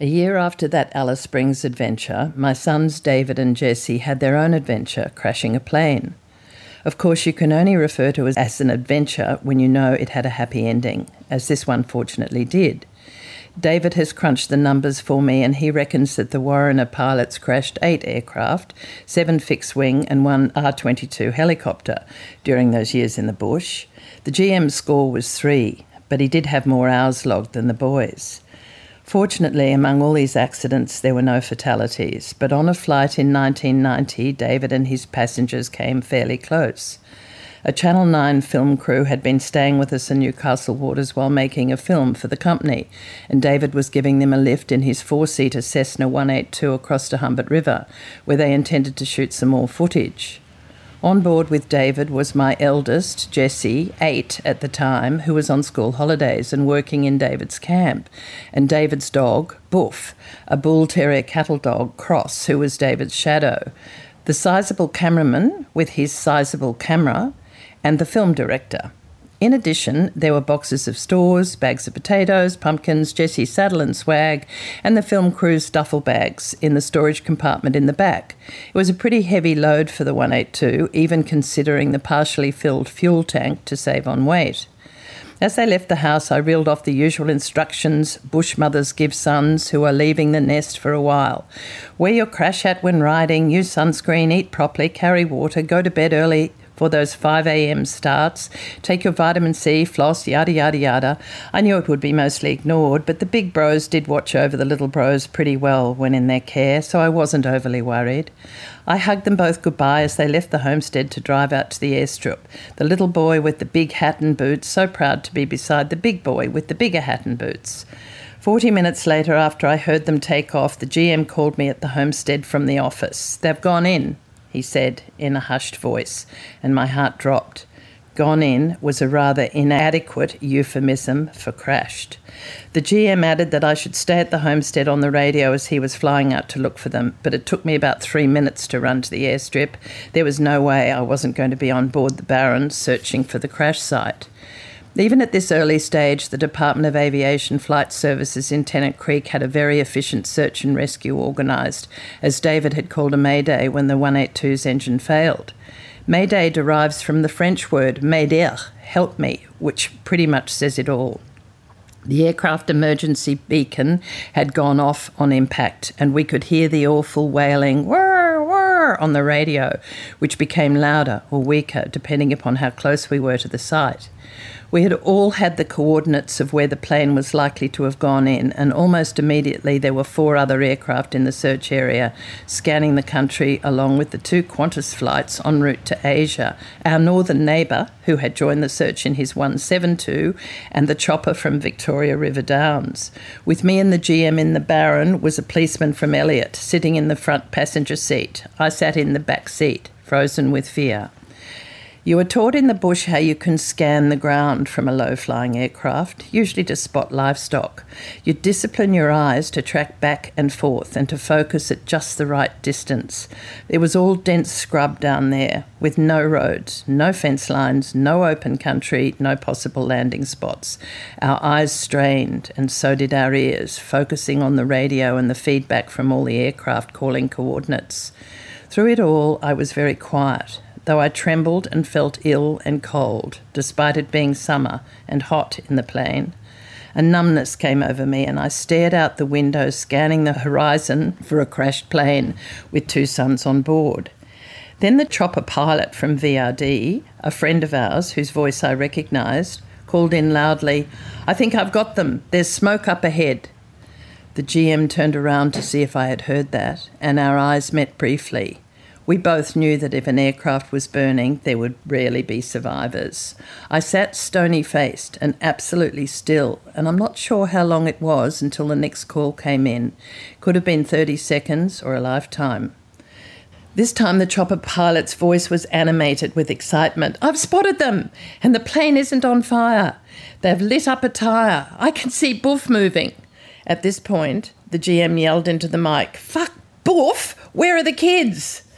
A year after that Alice Springs adventure, my sons David and Jesse had their own adventure, crashing a plane. Of course, you can only refer to it as an adventure when you know it had a happy ending, as this one fortunately did. David has crunched the numbers for me, and he reckons that the Warrener pilots crashed 8 aircraft, 7 fixed-wing and 1 R-22 helicopter during those years in the bush. The GM's score was 3, but he did have more hours logged than the boys. Fortunately, among all these accidents, there were no fatalities, but on a flight in 1990, David and his passengers came fairly close. A Channel 9 film crew had been staying with us in Newcastle waters while making a film for the company, and David was giving them a lift in his 4-seater Cessna 182 across to Humbert River, where they intended to shoot some more footage. On board with David was my eldest, Jessie, 8 at the time, who was on school holidays and working in David's camp, and David's dog, Boof, a bull terrier cattle dog, Cross, who was David's shadow, the sizable cameraman with his sizable camera, and the film director. In addition, there were boxes of stores, bags of potatoes, pumpkins, Jessie's saddle and swag, and the film crew's duffel bags in the storage compartment in the back. It was a pretty heavy load for the 182, even considering the partially filled fuel tank to save on weight. As they left the house, I reeled off the usual instructions bush mothers give sons who are leaving the nest for a while. Wear your crash hat when riding, use sunscreen, eat properly, carry water, go to bed early for those 5 a.m. starts, take your vitamin C, floss, yada, yada, yada. I knew it would be mostly ignored, but the big bros did watch over the little bros pretty well when in their care, so I wasn't overly worried. I hugged them both goodbye as they left the homestead to drive out to the airstrip. The little boy with the big hat and boots, so proud to be beside the big boy with the bigger hat and boots. 40 minutes later, after I heard them take off, the GM called me at the homestead from the office. "They've gone in," he said in a hushed voice, and my heart dropped. Gone in was a rather inadequate euphemism for crashed. The GM added that I should stay at the homestead on the radio as he was flying out to look for them, but it took me about 3 minutes to run to the airstrip. There was no way I wasn't going to be on board the Barons searching for the crash site. Even at this early stage, the Department of Aviation Flight Services in Tennant Creek had a very efficient search and rescue organised, as David had called a mayday when the 182's engine failed. Mayday derives from the French word m'aider, help me, which pretty much says it all. The aircraft emergency beacon had gone off on impact, and we could hear the awful wailing, whir, whir, on the radio, which became louder or weaker, depending upon how close we were to the site. We had all had the coordinates of where the plane was likely to have gone in, and almost immediately there were 4 other aircraft in the search area, scanning the country along with the 2 Qantas flights en route to Asia, our northern neighbour, who had joined the search in his 172, and the chopper from Victoria River Downs. With me and the GM in the Baron was a policeman from Elliot, sitting in the front passenger seat. I sat in the back seat, frozen with fear. You are taught in the bush how you can scan the ground from a low-flying aircraft, usually to spot livestock. You discipline your eyes to track back and forth and to focus at just the right distance. It was all dense scrub down there, with no roads, no fence lines, no open country, no possible landing spots. Our eyes strained, and so did our ears, focusing on the radio and the feedback from all the aircraft calling coordinates. Through it all, I was very quiet, though I trembled and felt ill and cold, despite it being summer and hot in the plane. A numbness came over me, and I stared out the window, scanning the horizon for a crashed plane with 2 sons on board. Then the chopper pilot from VRD, a friend of ours whose voice I recognised, called in loudly, "I think I've got them. There's smoke up ahead." The GM turned around to see if I had heard that, and our eyes met briefly. We both knew that if an aircraft was burning, there would rarely be survivors. I sat stony-faced and absolutely still, and I'm not sure how long it was until the next call came in. Could have been 30 seconds or a lifetime. This time the chopper pilot's voice was animated with excitement. "I've spotted them, and the plane isn't on fire. They've lit up a tyre. I can see Boof moving." At this point, the GM yelled into the mic, "Fuck, Boof, where are the kids?"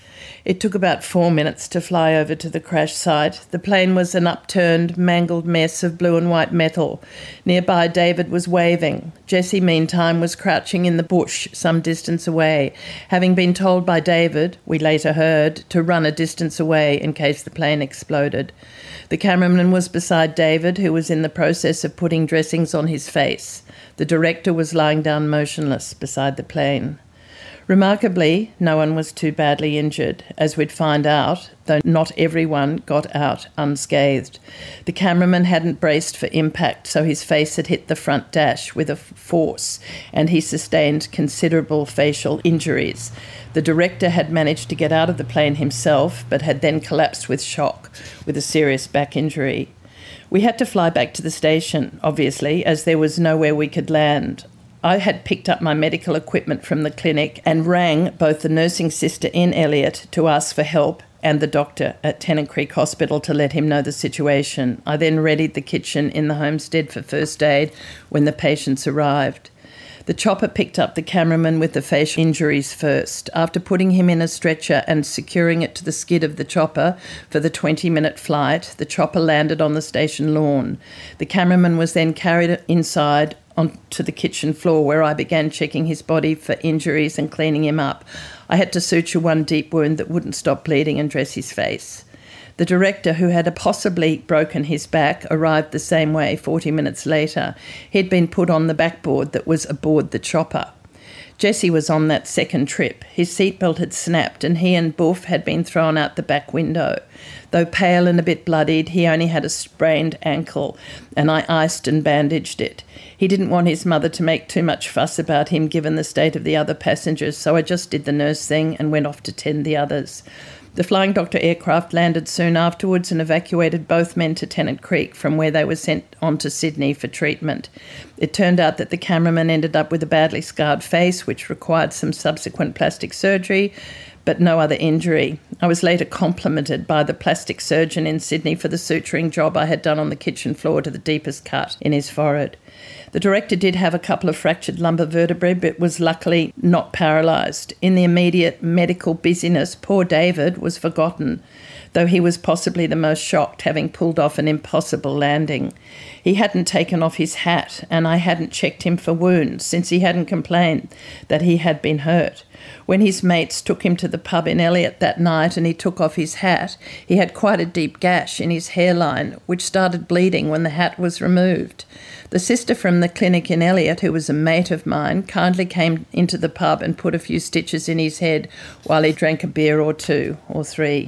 It took about 4 minutes to fly over to the crash site. The plane was an upturned, mangled mess of blue and white metal. Nearby, David was waving. Jessie, meantime, was crouching in the bush some distance away, having been told by David, we later heard, to run a distance away in case the plane exploded. The cameraman was beside David, who was in the process of putting dressings on his face. The director was lying down motionless beside the plane. Remarkably, no one was too badly injured, as we'd find out, though not everyone got out unscathed. The cameraman hadn't braced for impact, so his face had hit the front dash with a force, and he sustained considerable facial injuries. The director had managed to get out of the plane himself, but had then collapsed with shock, with a serious back injury. We had to fly back to the station, obviously, as there was nowhere we could land. I had picked up my medical equipment from the clinic and rang both the nursing sister in Elliot to ask for help and the doctor at Tennant Creek Hospital to let him know the situation. I then readied the kitchen in the homestead for first aid when the patients arrived. The chopper picked up the cameraman with the facial injuries first. After putting him in a stretcher and securing it to the skid of the chopper for the 20-minute flight, the chopper landed on the station lawn. The cameraman was then carried inside onto the kitchen floor, where I began checking his body for injuries and cleaning him up. I had to suture one deep wound that wouldn't stop bleeding and dress his face. The director, who had possibly broken his back, arrived the same way 40 minutes later. He'd been put on the backboard that was aboard the chopper. Jessie was on that second trip. His seatbelt had snapped and he and Boof had been thrown out the back window. Though pale and a bit bloodied, he only had a sprained ankle, and I iced and bandaged it. He didn't want his mother to make too much fuss about him given the state of the other passengers, so I just did the nurse thing and went off to tend the others. The Flying Doctor aircraft landed soon afterwards and evacuated both men to Tennant Creek, from where they were sent on to Sydney for treatment. It turned out that the cameraman ended up with a badly scarred face, which required some subsequent plastic surgery, but no other injury. I was later complimented by the plastic surgeon in Sydney for the suturing job I had done on the kitchen floor to the deepest cut in his forehead. The director did have a couple of fractured lumbar vertebrae, but was luckily not paralysed. In the immediate medical busyness, poor David was forgotten, though he was possibly the most shocked, having pulled off an impossible landing. He hadn't taken off his hat, and I hadn't checked him for wounds, since he hadn't complained that he had been hurt. When his mates took him to the pub in Elliot that night and he took off his hat, he had quite a deep gash in his hairline, which started bleeding when the hat was removed. The sister from the clinic in Elliot, who was a mate of mine, kindly came into the pub and put a few stitches in his head while he drank a beer or two or three.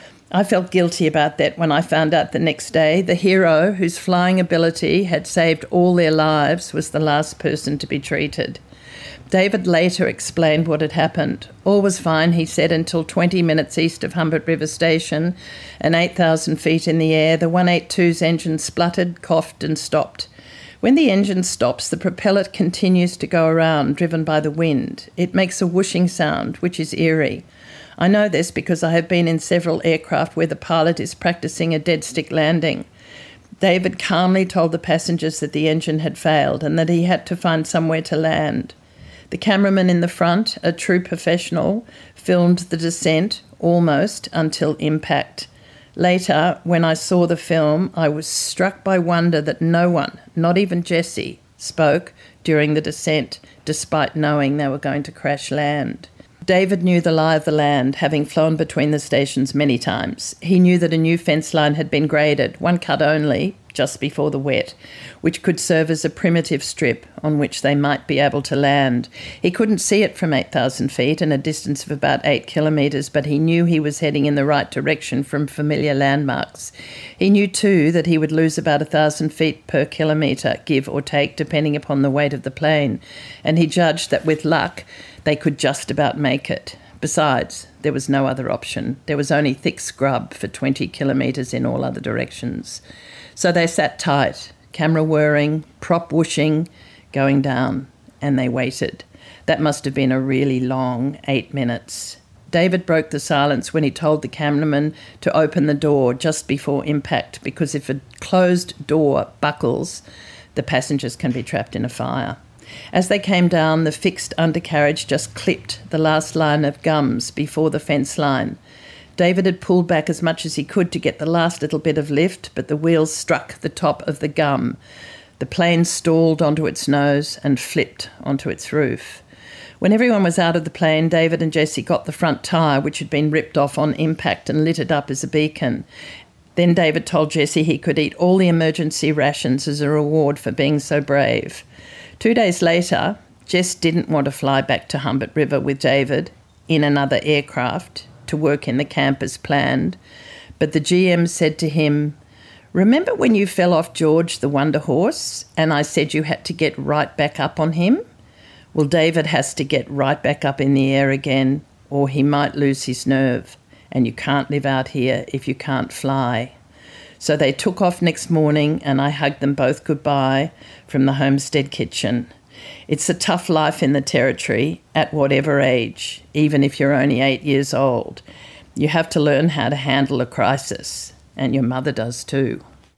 I felt guilty about that when I found out the next day the hero, whose flying ability had saved all their lives, was the last person to be treated. David later explained what had happened. All was fine, he said, until 20 minutes east of Humbert River Station and 8,000 feet in the air, the 182's engine spluttered, coughed and stopped. When the engine stops, the propeller continues to go around, driven by the wind. It makes a whooshing sound, which is eerie. I know this because I have been in several aircraft where the pilot is practicing a dead stick landing. David calmly told the passengers that the engine had failed and that he had to find somewhere to land. The cameraman in the front, a true professional, filmed the descent almost until impact. Later, when I saw the film, I was struck by wonder that no one, not even Jessie, spoke during the descent, despite knowing they were going to crash land. David knew the lie of the land, having flown between the stations many times. He knew that a new fence line had been graded, one cut only, just before the wet, which could serve as a primitive strip on which they might be able to land. He couldn't see it from 8,000 feet and a distance of about 8 kilometres, but he knew he was heading in the right direction from familiar landmarks. He knew too that he would lose about 1,000 feet per kilometre, give or take, depending upon the weight of the plane, and he judged that with luck they could just about make it. Besides, there was no other option. There was only thick scrub for 20 kilometres in all other directions. So they sat tight, camera whirring, prop whooshing, going down, and they waited. That must have been a really long 8 minutes. David broke the silence when he told the cameraman to open the door just before impact, because if a closed door buckles, the passengers can be trapped in a fire. As they came down, the fixed undercarriage just clipped the last line of gums before the fence line. David had pulled back as much as he could to get the last little bit of lift, but the wheels struck the top of the gum. The plane stalled onto its nose and flipped onto its roof. When everyone was out of the plane, David and Jessie got the front tyre, which had been ripped off on impact, and lit it up as a beacon. Then David told Jessie he could eat all the emergency rations as a reward for being so brave. 2 days later, Jess didn't want to fly back to Humbert River with David in another aircraft to work in the camp as planned, but the GM said to him, "Remember when you fell off George the Wonder Horse and I said you had to get right back up on him? Well, David has to get right back up in the air again, or he might lose his nerve, and you can't live out here if you can't fly." So they took off next morning, and I hugged them both goodbye from the homestead kitchen. It's a tough life in the Territory at whatever age, even if you're only 8 years old. You have to learn how to handle a crisis, and your mother does too.